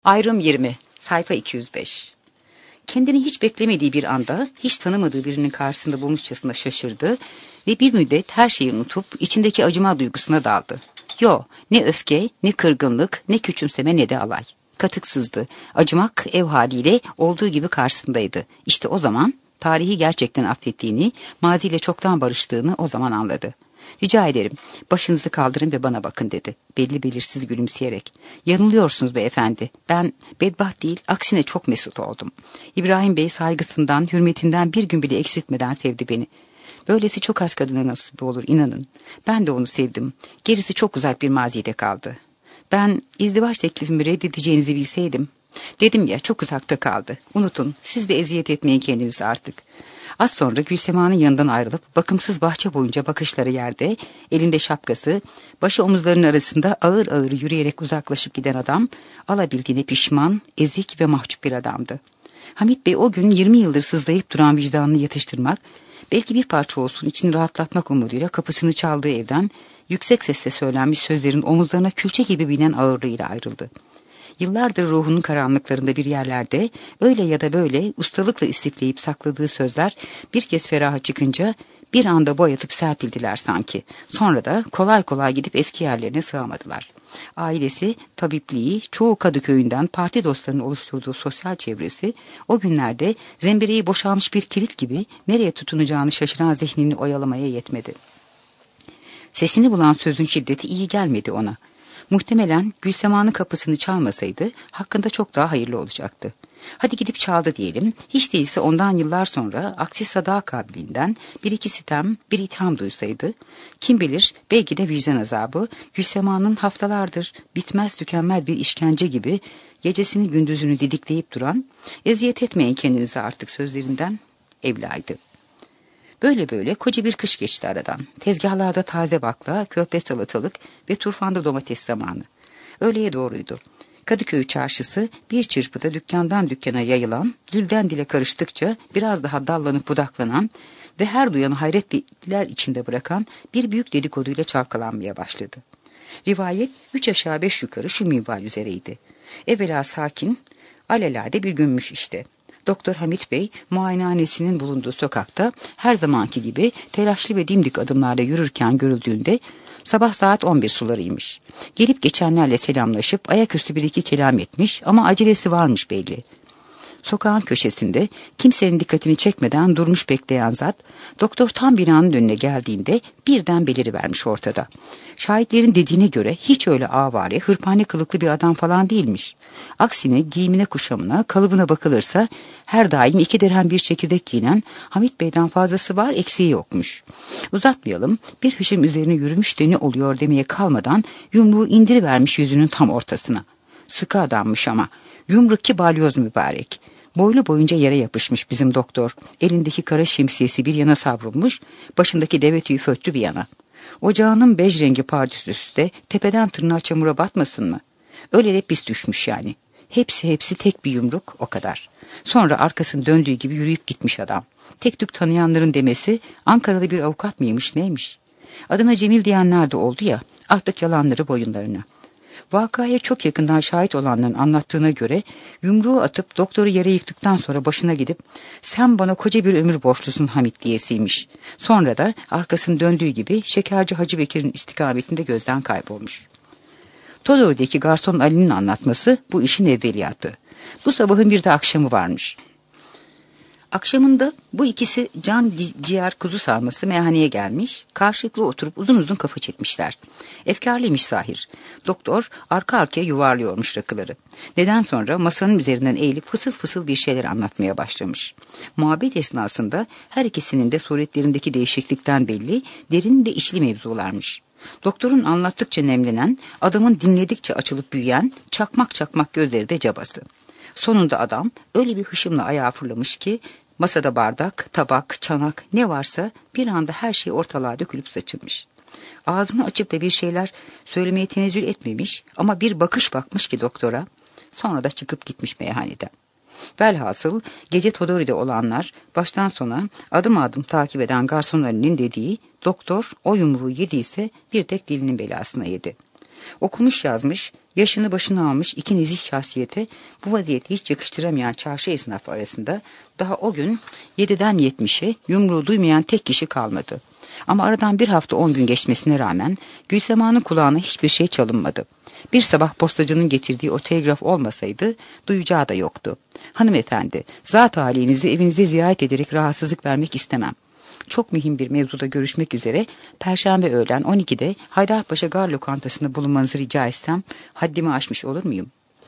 Ayrım 20, sayfa 205. Kendini hiç beklemediği bir anda, hiç tanımadığı birinin karşısında bulmuşçasına şaşırdı ve bir müddet her şeyi unutup içindeki acıma duygusuna daldı. Ne öfke, ne kırgınlık, ne küçümseme, ne de alay. Katıksızdı. Acımak ev haliyle olduğu gibi karşısındaydı. İşte o zaman tarihi gerçekten affettiğini, maziyle çoktan barıştığını o zaman anladı. "Rica ederim, başınızı kaldırın ve bana bakın," dedi, belli belirsiz gülümseyerek. "Yanılıyorsunuz beyefendi. Ben bedbaht değil, aksine çok mesut oldum. İbrahim Bey saygısından, hürmetinden bir gün bile eksiltmeden sevdi beni. Böylesi çok az kadına nasip olur, inanın. Ben de onu sevdim. Gerisi çok uzak bir mazide kaldı. Ben izdivaç teklifimi reddedeceğinizi bilseydim. Dedim ya, çok uzakta kaldı. Unutun, siz de eziyet etmeyin kendinizi artık." Az sonra Gülsema'nın yanından ayrılıp bakımsız bahçe boyunca bakışları yerde, elinde şapkası, başı omuzlarının arasında ağır ağır yürüyerek uzaklaşıp giden adam, alabildiğine pişman, ezik ve mahcup bir adamdı. Hamit Bey o gün 20 yıldır sızlayıp duran vicdanını yatıştırmak, belki bir parça olsun içini rahatlatmak umuduyla kapısını çaldığı evden yüksek sesle söylenmiş sözlerin omuzlarına külçe gibi binen ağırlığıyla ayrıldı. Yıllardır ruhunun karanlıklarında bir yerlerde öyle ya da böyle ustalıkla istifleyip sakladığı sözler bir kez feraha çıkınca bir anda boyatıp serpildiler sanki. Sonra da kolay kolay gidip eski yerlerine sığamadılar. Ailesi, tabipliği, çoğu Kadıköy'ünden parti dostlarının oluşturduğu sosyal çevresi o günlerde zembereği boşalmış bir kilit gibi nereye tutunacağını şaşıran zihnini oyalamaya yetmedi. Sesini bulan sözün şiddeti iyi gelmedi ona. Muhtemelen Gülsema'nın kapısını çalmasaydı hakkında çok daha hayırlı olacaktı. Hadi gidip çaldı diyelim, hiç değilse ondan yıllar sonra aksi sadak kabiliğinden bir iki sitem, bir itham duysaydı, kim bilir belki de vicdan azabı Gülsema'nın haftalardır bitmez tükenmez bir işkence gibi gecesini gündüzünü didikleyip duran, "eziyet etmeyin kendinizi artık" sözlerinden evlaydı. Böyle böyle koca bir kış geçti aradan. Tezgahlarda taze bakla, köfte salatalık ve turfanda domates zamanı. Öğleye doğruydu. Kadıköy çarşısı bir çırpıda dükkandan dükkana yayılan, dilden dile karıştıkça biraz daha dallanıp budaklanan ve her duyanı hayretler içinde bırakan bir büyük dedikoduyla çalkalanmaya başladı. Rivayet 3 aşağı 5 yukarı şu minval üzereydi. Evvela sakin, alelade bir günmüş işte. Doktor Hamit Bey muayenehanesinin bulunduğu sokakta her zamanki gibi telaşlı ve dimdik adımlarla yürürken görüldüğünde sabah saat 11 sularıymış. Gelip geçenlerle selamlaşıp ayaküstü bir iki kelam etmiş ama acelesi varmış belli. Sokağın köşesinde kimsenin dikkatini çekmeden durmuş bekleyen zat, doktor tam binanın önüne geldiğinde birden belirivermiş ortada. Şahitlerin dediğine göre hiç öyle avare, hırpane kılıklı bir adam falan değilmiş. Aksine giyimine, kuşamına, kalıbına bakılırsa her daim 2 dirhem bir çekirdek giyinen Hamit Bey'den fazlası var, eksiği yokmuş. Uzatmayalım, bir hışım üzerine yürümüş de ne oluyor demeye kalmadan yumruğu indirivermiş yüzünün tam ortasına. Sıkı adammış ama, yumruk ki balyoz mübarek. Boylu boyunca yere yapışmış bizim doktor. Elindeki kara şemsiyesi bir yana savrulmuş, başındaki deve tüyü föttü bir yana. Ocağının bej rengi pardüsüsü de tepeden tırnağa çamura batmasın mı? Öyle de pis düşmüş yani. Hepsi tek bir yumruk, o kadar. Sonra arkasını döndüğü gibi yürüyüp gitmiş adam. Tek tük tanıyanların demesi Ankaralı bir avukat mıymış neymiş? Adına Cemil diyenler de oldu ya, artık yalanları boyunlarına. Vakaya çok yakından şahit olanların anlattığına göre yumruğu atıp doktoru yere yıktıktan sonra başına gidip "sen bana koca bir ömür borçlusun Hamit" diyesiymiş. Sonra da arkasını döndüğü gibi Şekerci Hacı Bekir'in istikametinde gözden kaybolmuş. Todor'daki garson Ali'nin anlatması bu işin evveliyatı. Bu sabahın bir de akşamı varmış. Akşamında bu ikisi can ciğer kuzu sarması meyhaneye gelmiş, karşılıklı oturup uzun uzun kafa çekmişler. Efkarlıymış Sahir. Doktor arka arkaya yuvarlıyormuş rakıları. Neden sonra masanın üzerinden eğilip fısıl fısıl bir şeyler anlatmaya başlamış. Muhabbet esnasında her ikisinin de suretlerindeki değişiklikten belli, derin ve içli mevzularmış. Doktorun anlattıkça nemlenen, adamın dinledikçe açılıp büyüyen çakmak çakmak gözleri de cabası. Sonunda adam öyle bir hışımla ayağa fırlamış ki masada bardak, tabak, çanak ne varsa bir anda her şey ortalığa dökülüp saçılmış. Ağzını açıp da bir şeyler söylemeye tenezzül etmemiş ama bir bakış bakmış ki doktora, sonra da çıkıp gitmiş meyhaneden. Velhasıl gece Todori'de olanlar baştan sona adım adım takip eden garson Ali'nin dediği, doktor o yumruğu yediyse bir tek dilinin belasına yedi. Okumuş yazmış, yaşını başına almış iki nezih şahsiyete bu vaziyeti hiç yakıştıramayan çarşı esnafı arasında daha o gün 7'den 70'e yumruğu duymayan tek kişi kalmadı. Ama aradan bir hafta 10 gün geçmesine rağmen Gülsema'nın kulağına hiçbir şey çalınmadı. Bir sabah postacının getirdiği o telgraf olmasaydı duyacağı da yoktu. Hanımefendi, zat halinizi evinizde ziyaret ederek rahatsızlık vermek istemem. Çok mühim bir mevzuda görüşmek üzere Perşembe öğlen 12'de Haydarpaşa Gar Lokantası'nda bulunmanızı rica etsem haddimi aşmış olur muyum?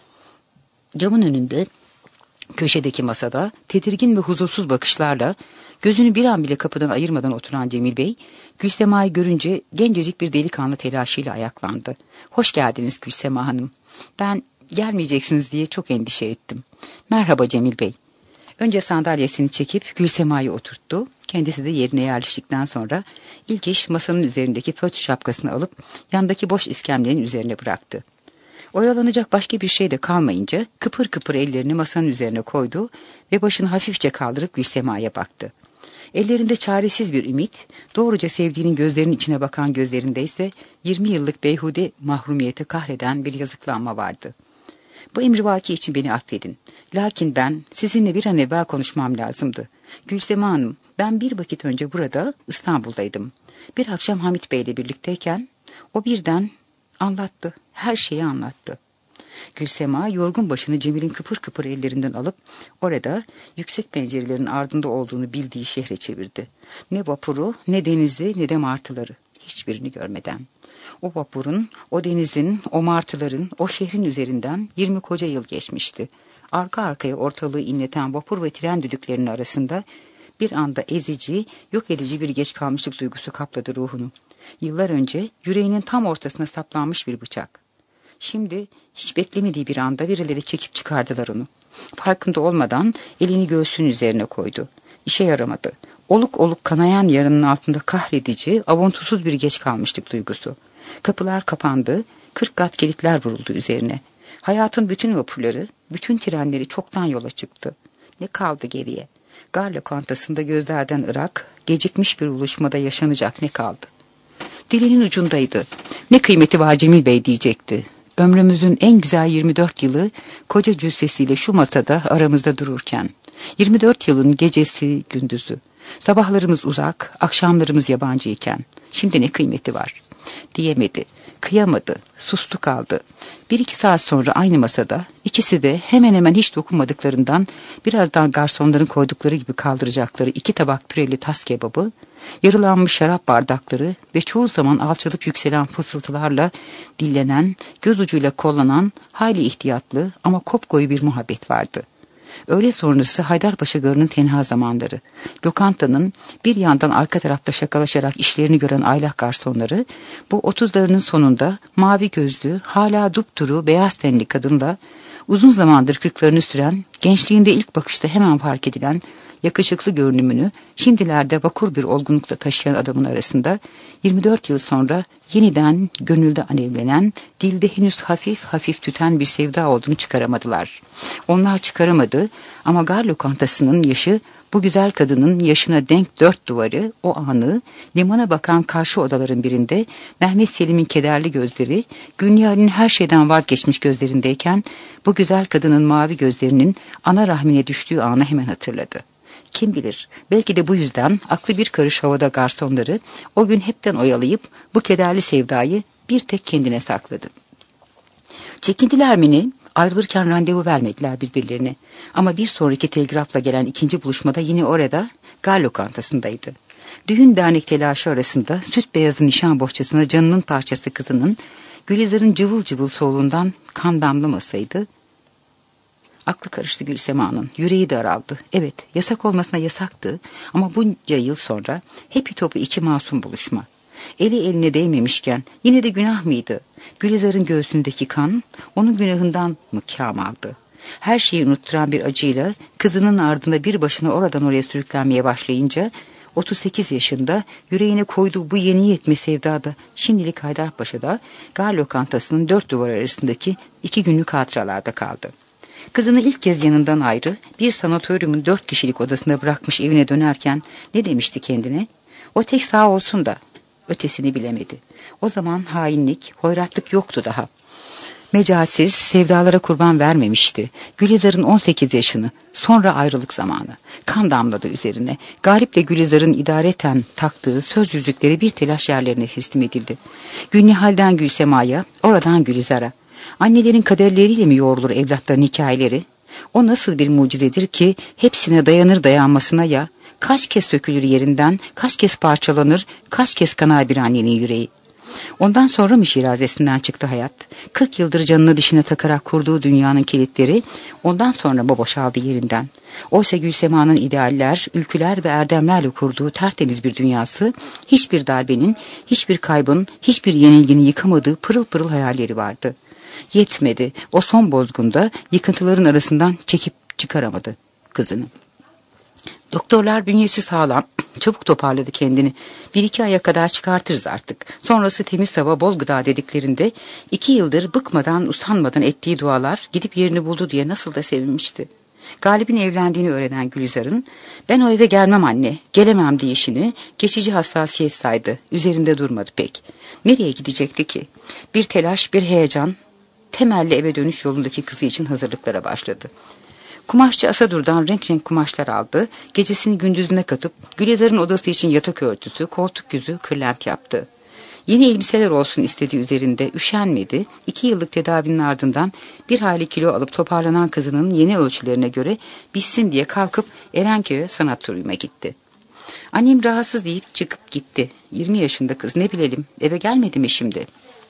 Camın önünde köşedeki masada tedirgin ve huzursuz bakışlarla gözünü bir an bile kapıdan ayırmadan oturan Cemil Bey, Gülsema'yı görünce gencecik bir delikanlı telaşıyla ayaklandı. "Hoş geldiniz Gülsema Hanım. Ben gelmeyeceksiniz diye çok endişe ettim." "Merhaba Cemil Bey." Önce sandalyesini çekip Gülsema'yı oturttu. Kendisi de yerine yerleştikten sonra ilk iş masanın üzerindeki föt şapkasını alıp yandaki boş iskemlenin üzerine bıraktı. Oyalanacak başka bir şey de kalmayınca kıpır kıpır ellerini masanın üzerine koydu ve başını hafifçe kaldırıp Gülsema'ya baktı. Ellerinde çaresiz bir ümit, doğruca sevdiğinin gözlerinin içine bakan gözlerinde ise 20 yıllık beyhude mahrumiyete kahreden bir yazıklanma vardı. "Bu emrivaki için beni affedin. Lakin ben sizinle bir an evvel konuşmam lazımdı. Gülsema Hanım, ben bir vakit önce burada İstanbul'daydım. Bir akşam Hamit Bey'le birlikteyken o birden anlattı, her şeyi anlattı." Gülsema yorgun başını Cemil'in kıpır kıpır ellerinden alıp orada yüksek pencerelerin ardında olduğunu bildiği şehre çevirdi. Ne vapuru, ne denizi, ne de martıları, hiçbirini görmeden. O vapurun, o denizin, o martıların, o şehrin üzerinden 20 koca yıl geçmişti. Arka arkaya ortalığı inleten vapur ve tren düdüklerinin arasında bir anda ezici, yok edici bir geç kalmışlık duygusu kapladı ruhunu. Yıllar önce yüreğinin tam ortasına saplanmış bir bıçak. Şimdi hiç beklemediği bir anda birileri çekip çıkardılar onu. Farkında olmadan elini göğsünün üzerine koydu. İşe yaramadı. Oluk oluk kanayan yarının altında kahredici, avuntusuz bir geç kalmışlık duygusu. Kapılar kapandı, 40 kat kilitler vuruldu üzerine. Hayatın bütün vapurları, bütün trenleri çoktan yola çıktı. Ne kaldı geriye? Gar lokantasında gözlerden ırak, gecikmiş bir buluşmada yaşanacak ne kaldı? Dilinin ucundaydı. "Ne kıymeti var Cemil Bey?" diyecekti. "Ömrümüzün en güzel 24 yılı koca cüssesiyle şu masada aramızda dururken. 24 yılın gecesi gündüzü. Sabahlarımız uzak, akşamlarımız yabancıyken. Şimdi ne kıymeti var?" Diyemedi, kıyamadı, sustu kaldı. 1-2 saat sonra aynı masada ikisi de hemen hemen hiç dokunmadıklarından birazdan garsonların koydukları gibi kaldıracakları 2 tabak püreli tas kebabı, yarılanmış şarap bardakları ve çoğu zaman alçalıp yükselen fısıltılarla dillenen, göz ucuyla kollanan hayli ihtiyatlı ama kopkoyu bir muhabbet vardı. Öğle sonrası Haydarpaşa Garı'nın tenha zamanları. Lokantanın bir yandan arka tarafta şakalaşarak işlerini gören aylak garsonları, bu 30'larının sonunda mavi gözlü, hala dupduru, beyaz tenli kadınla uzun zamandır 40'larını süren, gençliğinde ilk bakışta hemen fark edilen yakışıklı görünümünü şimdilerde vakur bir olgunlukla taşıyan adamın arasında 24 yıl sonra yeniden gönülde alevlenen, dilde henüz hafif hafif tüten bir sevda olduğunu çıkaramadılar. Onlar çıkaramadı ama gar lokantasının yaşı bu güzel kadının yaşına denk 4 duvarı o anı limana bakan karşı odaların birinde Mehmet Selim'in kederli gözleri Gülnihar'ın her şeyden vazgeçmiş gözlerindeyken bu güzel kadının mavi gözlerinin ana rahmine düştüğü anı hemen hatırladı. Kim bilir, belki de bu yüzden aklı bir karış havada garsonları o gün hepten oyalayıp bu kederli sevdayı bir tek kendine sakladı. Çekindiler mi ne? Ayrılırken randevu vermediler birbirlerine. Ama bir sonraki telgrafla gelen ikinci buluşmada yine orada gar lokantasındaydı. Düğün dernek telaşı arasında süt beyazı nişan bohçasına canının parçası kızının Gülizar'ın cıvıl cıvıl soluğundan kan damlamasaydı. Aklı karıştı Gülsema'nın, yüreği daraldı. Evet, yasak olmasına yasaktı ama bunca yıl sonra hepi topu 2 masum buluşma. Eli eline değmemişken yine de günah mıydı? Gülizar'ın göğsündeki kan onun günahından mı kâm aldı? Her şeyi unutturan bir acıyla kızının ardında bir başına oradan oraya sürüklenmeye başlayınca 38 yaşında yüreğine koyduğu bu yeni yetme sevdada şimdilik Haydarpaşa'da gar lokantasının 4 duvar arasındaki 2 günlük hatıralarda kaldı. Kızını ilk kez yanından ayrı bir sanatoryumun 4 kişilik odasında bırakmış evine dönerken ne demişti kendine? O tek sağ olsun da Ötesini bilemedi. O zaman hainlik, hoyratlık yoktu daha. Mecalsiz, sevdalara kurban vermemişti. Gülizar'ın 18 yaşını, sonra ayrılık zamanı. Kan damladı üzerine. Galip'le Gülizar'ın idareten taktığı söz yüzükleri bir telaş yerlerine teslim edildi. Gülnihal'den Gülsema'ya, oradan Gülizar'a. Annelerin kaderleriyle mi yoğrulur evlatların hikayeleri? O nasıl bir mucizedir ki hepsine dayanır dayanmasına ya? Kaç kez sökülür yerinden, kaç kez parçalanır, kaç kez kanar bir annenin yüreği. Ondan sonra mı şirazesinden çıktı hayat? 40 yıldır canını dişine takarak kurduğu dünyanın kilitleri ondan sonra mı boşaldı yerinden? Oysa Gülsema'nın idealler, ülküler ve erdemlerle kurduğu tertemiz bir dünyası, hiçbir darbenin, hiçbir kaybın, hiçbir yenilginin yıkamadığı pırıl pırıl hayalleri vardı. Yetmedi, o son bozgunda yıkıntıların arasından çekip çıkaramadı kızını. Doktorlar bünyesi sağlam, çabuk toparladı kendini. 1-2 aya kadar çıkartırız artık. Sonrası temiz hava, bol gıda dediklerinde 2 yıldır bıkmadan, usanmadan ettiği dualar gidip yerini buldu diye nasıl da sevinmişti. Galip'in evlendiğini öğrenen Gülizar'ın "Ben o eve gelmem anne, gelemem" diyişini geçici hassasiyet saydı. Üzerinde durmadı pek. Nereye gidecekti ki? Bir telaş, bir heyecan. Temelli eve dönüş yolundaki kızı için hazırlıklara başladı. Kumaşçı Asadur'dan renk renk kumaşlar aldı. Gecesini gündüzüne katıp Gülizar'ın odası için yatak örtüsü, koltuk yüzü, kırlent yaptı. Yeni elbiseler olsun istediği üzerinde üşenmedi. 2 yıllık tedavinin ardından bir hali kilo alıp toparlanan kızının yeni ölçülerine göre bitsin diye kalkıp Erenköy'e sanat turuyuma gitti. Annem rahatsız deyip çıkıp gitti. 20 yaşında kız, ne bilelim, eve gelmedi mi şimdi?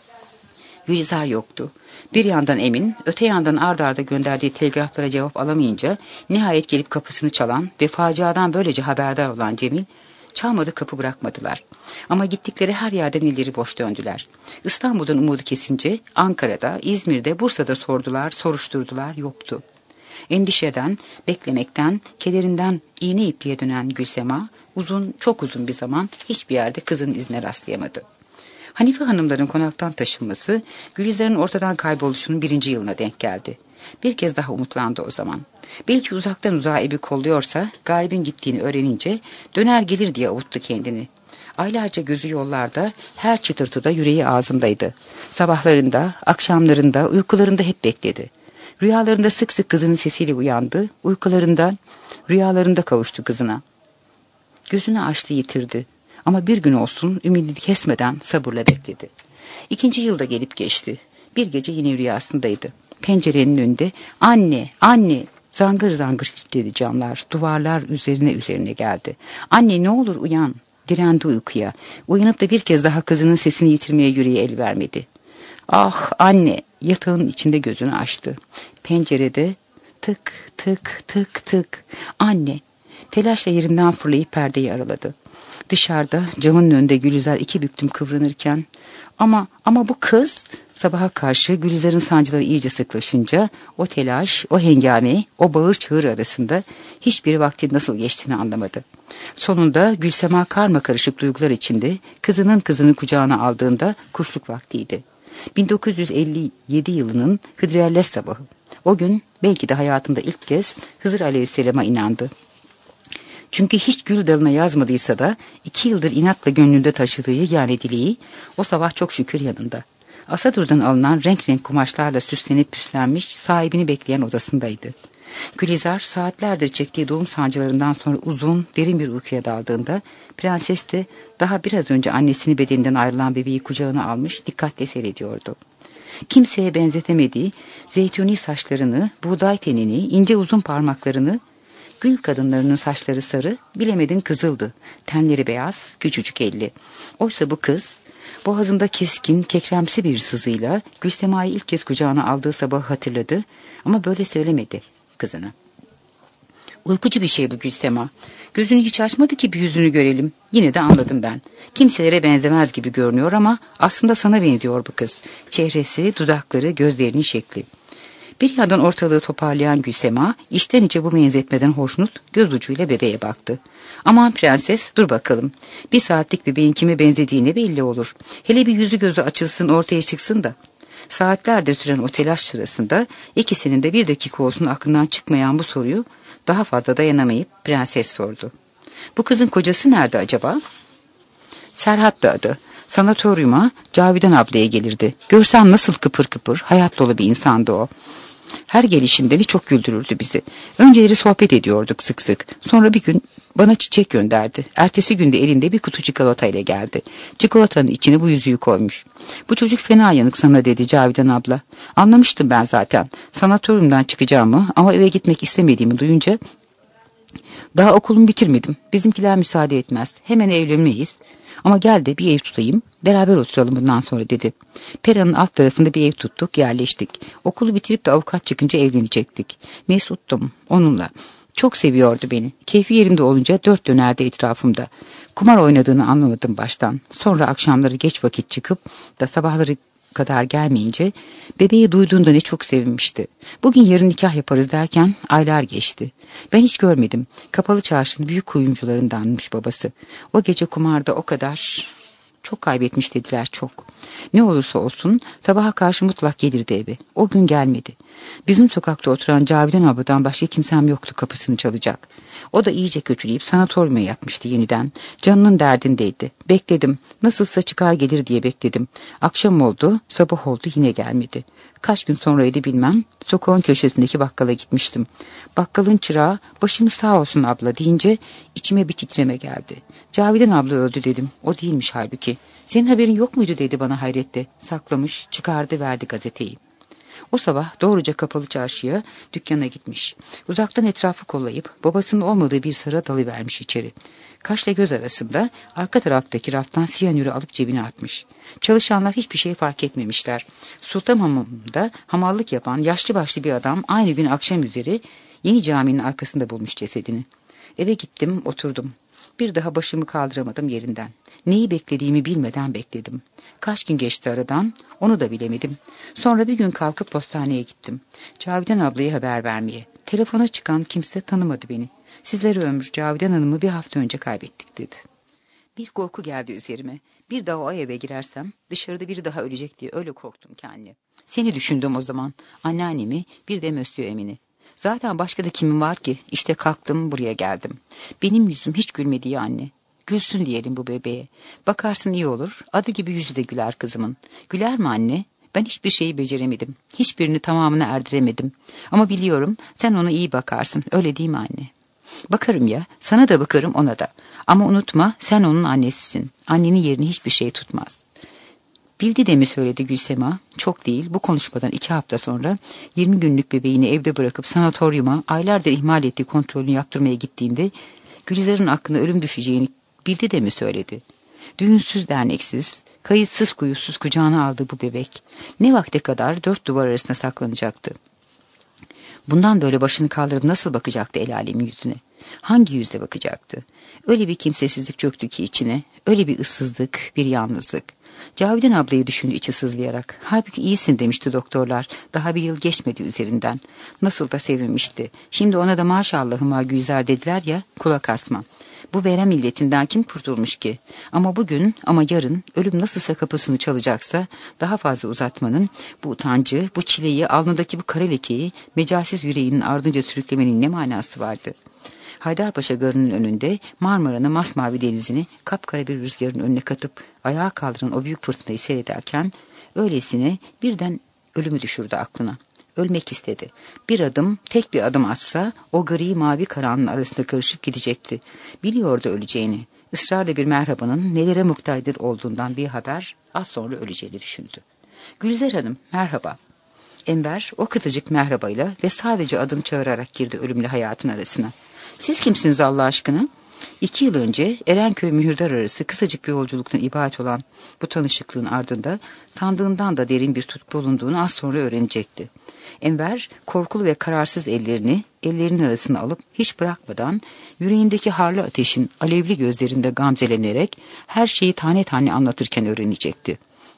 Gülizar yoktu. Bir yandan emin, öte yandan ard arda gönderdiği telgraflara cevap alamayınca nihayet gelip kapısını çalan ve faciadan böylece haberdar olan Cemil, çalmadı kapı bırakmadılar. Ama gittikleri her yerden elleri boş döndüler. İstanbul'dan umudu kesince Ankara'da, İzmir'de, Bursa'da sordular, soruşturdular, yoktu. Endişeden, beklemekten, kederinden iğne ipliğe dönen Gülsema uzun, çok uzun bir zaman hiçbir yerde kızın izine rastlayamadı. Hanife hanımların konaktan taşınması Gülizar'ın ortadan kayboluşunun 1. yılına denk geldi. Bir kez daha umutlandı o zaman. Belki uzaktan uzağa evi kolluyorsa Galip'in gittiğini öğrenince döner gelir diye avuttu kendini. Aylarca gözü yollarda, her çıtırtıda yüreği ağzındaydı. Sabahlarında, akşamlarında, uykularında hep bekledi. Rüyalarında sık sık kızının sesiyle uyandı, uykularında, rüyalarında kavuştu kızına. Gözünü açtı, yitirdi. Ama bir gün olsun ümidini kesmeden sabırla bekledi. 2. yılda gelip geçti. Bir gece yine rüyasındaydı. Pencerenin önünde "Anne, anne!" zangır zangır titredi camlar. Duvarlar üzerine geldi. "Anne, ne olur uyan!" Direndi uykuya. Uyanıp da bir kez daha kızının sesini yitirmeye yüreği el vermedi. "Ah anne!" Yatağın içinde gözünü açtı. Pencerede tık tık tık tık. "Anne!" Telaşla yerinden fırlayıp perdeyi araladı. Dışarıda camın önünde Gülizar 2 büklüm kıvranırken ama bu kız, sabaha karşı Gülizar'ın sancıları iyice sıklaşınca o telaş, o hengame, o bağır çağır arasında hiçbir vaktin nasıl geçtiğini anlamadı. Sonunda Gülsema karmakarışık duygular içinde kızını kucağına aldığında kuşluk vaktiydi. 1957 yılının Hıdrellez sabahı. O gün belki de hayatında ilk kez Hızır Aleyhisselam'a inandı. Çünkü hiç gül dalına yazmadıysa da 2 yıldır inatla gönlünde taşıdığı yegane dileği o sabah çok şükür yanında. Asadur'dan alınan renk renk kumaşlarla süslenip püslenmiş sahibini bekleyen odasındaydı. Gülizar saatlerdir çektiği doğum sancılarından sonra uzun, derin bir uykuya daldığında prenses de daha biraz önce annesini bedeninden ayrılan bebeği kucağına almış dikkatle seyrediyordu. Kimseye benzetemediği zeytuni saçlarını, buğday tenini, ince uzun parmaklarını, gül kadınlarının saçları sarı, bilemedin kızıldı. Tenleri beyaz, küçücük elli. Oysa bu kız, boğazında keskin, kekremsi bir sızıyla Gülsema'yı ilk kez kucağına aldığı sabahı hatırladı ama böyle söylemedi kızına. Uykucu bir şey bu Gülsema. Gözünü hiç açmadı ki bir yüzünü görelim. Yine de anladım ben. Kimselere benzemez gibi görünüyor ama aslında sana benziyor bu kız. Çehresi, dudakları, gözlerinin şekli. Bir yandan ortalığı toparlayan Gülsema içten içe bu benzetmeden hoşnut göz ucuyla bebeğe baktı. Aman prenses, dur bakalım. 1 saatlik bebeğin kime benzediğini belli olur. Hele bir yüzü gözü açılsın, ortaya çıksın da. Saatlerdir süren o telaş sırasında ikisinin de 1 dakika olsun aklından çıkmayan bu soruyu daha fazla dayanamayıp prenses sordu. Bu kızın kocası nerede acaba? Serhat'tı adı. Sanatoryuma Cavidan ablaya gelirdi. Görsem nasıl kıpır kıpır, hayat dolu bir insandı o. Her gelişinden çok güldürürdü bizi. Önceleri sohbet ediyorduk sık sık. Sonra bir gün bana çiçek gönderdi. Ertesi günde elinde bir kutu çikolata ile geldi. Çikolatanın içine bu yüzüğü koymuş. "Bu çocuk fena yanık sana," dedi Cavidan abla. Anlamıştım ben zaten. Sanatoryumdan çıkacağımı ama eve gitmek istemediğimi duyunca, "Daha okulumu bitirmedim. Bizimkiler müsaade etmez. Hemen evlenmeyiz. Ama gel de bir ev tutayım. Beraber oturalım bundan sonra," dedi. Pera'nın alt tarafında bir ev tuttuk, yerleştik. Okulu bitirip de avukat çıkınca evlenecektik. Mesuttum onunla. Çok seviyordu beni. Keyfi yerinde olunca dört dönerdi etrafımda. Kumar oynadığını anlamadım baştan. Sonra akşamları geç vakit çıkıp da sabahları kadar gelmeyince bebeği duyduğunda ne çok sevinmişti. Bugün yarın nikah yaparız derken aylar geçti. Ben hiç görmedim. Kapalı Çarşı'nın büyük kuyumcularındanmış babası. O gece kumarda o kadar çok kaybetmiş dediler, çok. Ne olursa olsun sabaha karşı mutlak gelirdi eve. O gün gelmedi. Bizim sokakta oturan Cavidan abladan başka kimsem yoktu kapısını çalacak. O da iyice kötüleyip sanatoryuma yatmıştı yeniden. Canının derdindeydi. Bekledim. Nasılsa çıkar gelir diye bekledim. Akşam oldu, sabah oldu, yine gelmedi. Kaç gün sonraydı bilmem. Sokağın köşesindeki bakkala gitmiştim. Bakkalın çırağı "Başımız sağ olsun abla" deyince içime bir titreme geldi. Cavidan abla öldü dedim. O değilmiş halbuki. "Senin haberin yok muydu?" dedi bana hayretle. Saklamış, çıkardı verdi gazeteyi. O sabah doğruca Kapalı Çarşı'ya, dükkana gitmiş. Uzaktan etrafı kollayıp babasının olmadığı bir sıra dalıvermiş içeri. Kaşla göz arasında arka taraftaki raftan siyanürü alıp cebine atmış. Çalışanlar hiçbir şey fark etmemişler. Sultanhamam'da hamallık yapan yaşlı başlı bir adam aynı gün akşam üzeri Yeni Cami'nin arkasında bulmuş cesedini. Eve gittim, oturdum. Bir daha başımı kaldıramadım yerinden. Neyi beklediğimi bilmeden bekledim. Kaç gün geçti aradan, onu da bilemedim. Sonra bir gün kalkıp postaneye gittim. Cavidan ablaya haber vermeye. Telefona çıkan kimse tanımadı beni. "Sizlere ömür, Cavidan Hanım'ı bir hafta önce kaybettik," dedi. Bir korku geldi üzerime. Bir daha o eve girersem dışarıda biri daha ölecek diye öyle korktum ki anne. Seni düşündüm o zaman. Anneannemi, bir de Mösyö Emin'i. Zaten başka da kimim var ki? İşte kalktım, buraya geldim. Benim yüzüm hiç gülmedi ya anne. Gülsün diyelim bu bebeğe. Bakarsın iyi olur. Adı gibi yüzü de güler kızımın. Güler mi anne? Ben hiçbir şeyi beceremedim. Hiçbirini tamamına erdiremedim. Ama biliyorum sen ona iyi bakarsın. Öyle değil mi anne? Bakarım ya. Sana da bakarım, ona da. Ama unutma, sen onun annesisin. Annenin yerini hiçbir şey tutmaz. Bildi de mi söyledi Gülsema? Çok değil. Bu konuşmadan 2 hafta sonra 20 günlük bebeğini evde bırakıp sanatoryuma aylardır ihmal ettiği kontrolünü yaptırmaya gittiğinde Gülizar'ın aklına ölüm düşeceğini bildi de mi söyledi? Düğünsüz derneksiz, kayıtsız kuyusuz kucağına aldığı bu bebek ne vakte kadar 4 duvar arasında saklanacaktı? Bundan böyle başını kaldırıp nasıl bakacaktı el alemin yüzüne? Hangi yüzle bakacaktı? Öyle bir kimsesizlik çöktü ki içine, öyle bir ıssızlık, bir yalnızlık. Cavidan ablayı düşündü içi sızlayarak. Halbuki iyisin demişti doktorlar. Daha bir yıl geçmedi üzerinden. Nasıl da sevinmişti. Şimdi ona da maşallahıma Gülizar dediler ya, kulak asma. Bu verem milletinden kim kurtulmuş ki? Ama bugün, ama yarın ölüm nasılsa kapısını çalacaksa daha fazla uzatmanın, bu utancı, bu çileyi, alnındaki bu kara lekeyi mecalsiz yüreğinin ardınca sürüklemenin ne manası vardı? Haydarpaşa Garı'nın önünde Marmara'nın masmavi denizini kapkara bir rüzgarın önüne katıp ayağa kaldıran o büyük fırtınayı seyrederken öylesine birden ölümü düşürdü aklına. Ölmek istedi. Bir adım, tek bir adım atsa o gri mavi karanlığın arasında karışıp gidecekti. Biliyordu öleceğini. Israrla bir merhabanın nelere muktaydır olduğundan bir haber, az sonra öleceğini düşündü. "Gülizar Hanım, merhaba." Enver o kısacık merhabayla ve sadece adını çağırarak girdi ölümle hayatın arasına. "Siz kimsiniz Allah aşkına?" 2 yıl önce Erenköy Mühürdar arası kısacık bir yolculuktan ibaret olan bu tanışıklığın ardında sandığından da derin bir tutku bulunduğunu az sonra öğrenecekti. Enver korkulu ve kararsız ellerinin arasına alıp hiç bırakmadan yüreğindeki harlı ateşin alevli gözlerinde gamzelenerek her şeyi tane tane anlatırken öğrenecekti.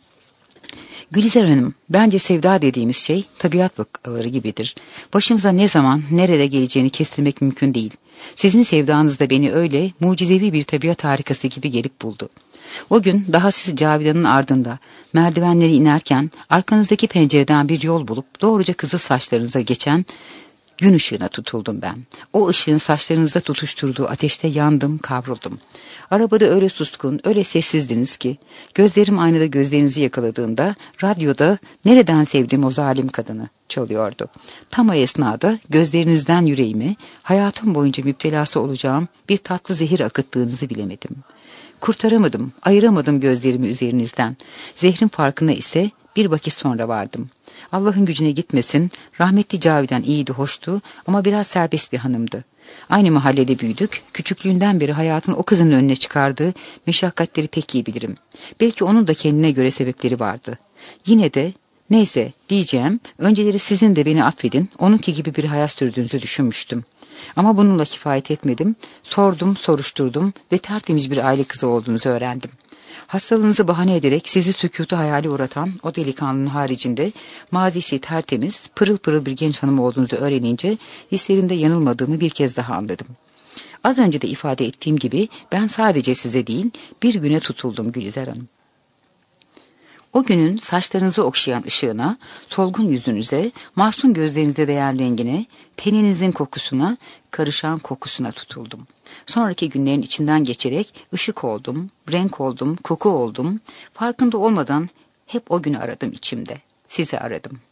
"Gülizar Hanım, bence sevda dediğimiz şey tabiat vakaları gibidir. Başımıza ne zaman, nerede geleceğini kestirmek mümkün değil. Sizin sevdanız da beni öyle mucizevi bir tabiat harikası gibi gelip buldu. O gün daha siz Cavidan'ın ardında merdivenleri inerken arkanızdaki pencereden bir yol bulup doğruca kızıl saçlarınıza geçen Gün ışığına tutuldum ben. O ışığın saçlarınızda tutuşturduğu ateşte yandım, kavruldum. Arabada öyle suskun, öyle sessizdiniz ki, gözlerim aynada gözlerinizi yakaladığında, radyoda nereden sevdiğim o zalim kadını çalıyordu. Tam o esnada gözlerinizden yüreğime, hayatım boyunca müptelası olacağım bir tatlı zehir akıttığınızı bilemedim. Kurtaramadım, ayıramadım gözlerimi üzerinizden. Zehrin farkına ise bir vakit sonra vardım. Allah'ın gücüne gitmesin, rahmetli Cavidan iyiydi, hoştu ama biraz serbest bir hanımdı. Aynı mahallede büyüdük, küçüklüğünden beri hayatın o kızın önüne çıkardığı meşakkatleri pek iyi bilirim. Belki onun da kendine göre sebepleri vardı. Yine de, neyse diyeceğim, önceleri sizin de beni affedin, onunki gibi bir hayat sürdüğünüzü düşünmüştüm. Ama bununla kifayet etmedim, sordum, soruşturdum ve tertemiz bir aile kızı olduğunuzu öğrendim. Hastalığınızı bahane ederek sizi sükutu hayali uğratan o delikanlının haricinde mazisi tertemiz, pırıl pırıl bir genç hanım olduğunuzu öğrenince hislerimde yanılmadığımı bir kez daha anladım. Az önce de ifade ettiğim gibi ben sadece size değil bir güne tutuldum Gülizar Hanım. O günün saçlarınızı okşayan ışığına, solgun yüzünüze, masum gözlerinize değen rengine, teninizin kokusuna, karışan kokusuna tutuldum. Sonraki günlerin içinden geçerek ışık oldum, renk oldum, koku oldum. Farkında olmadan hep o günü aradım içimde. Sizi aradım.